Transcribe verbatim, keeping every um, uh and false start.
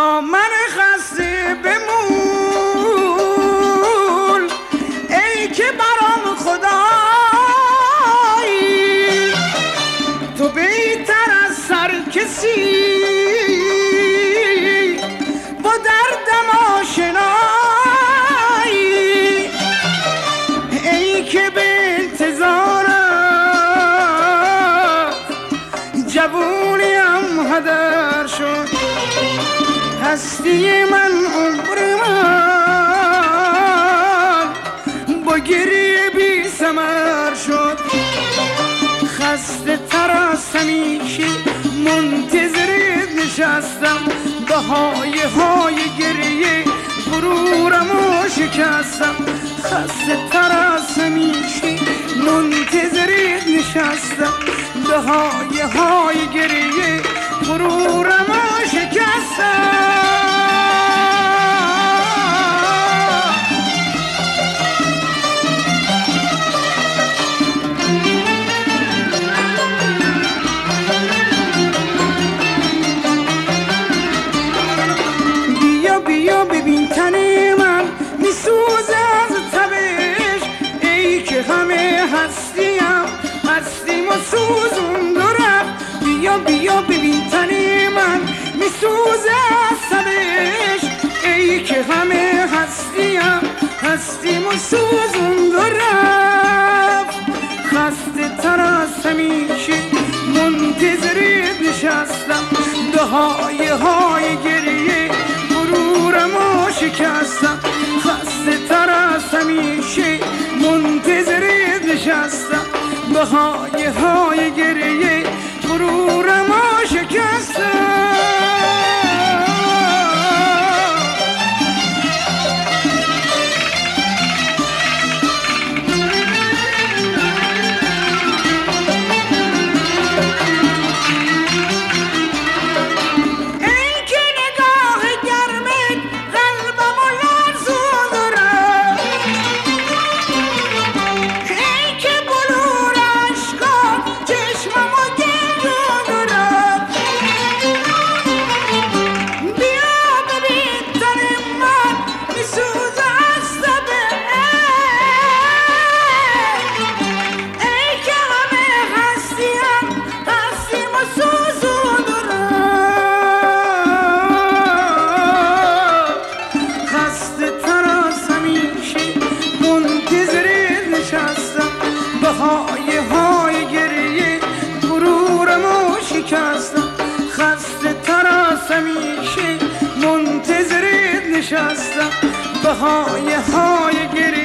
دامن خسته بمول ای که برام خدایی، تو بهتر از سر کسی با دردم آشنایی، ای که به انتظارم جوونیم هدر شد، هستی من عمر من با گریه بی ثمر شد. خسته تر از همیشه منتظرت نشستم، به های های گریه غرورمو شکستم. خسته تر از همیشه منتظرت نشستم، به های های گریه غرورمو شکستم. بیا بیا ببین تن من میسوزه از تبش، ای که همه هستیم هستیم و سوزون رفت. بیا بیا ببین تن من میسوزه از تبش، ای که همه هستیم هستیم و سوزون رفت. خسته تر از همیشه منتظرت نشستم، به های های گریه غرورمو شکستم. خسته تر از همیشه منتظرت نشستم، به های های گریه غرورمو شکستم. های های گریه غرورمو شکستم. خسته تر از همیشه منتظرت نشستم، به های های گریه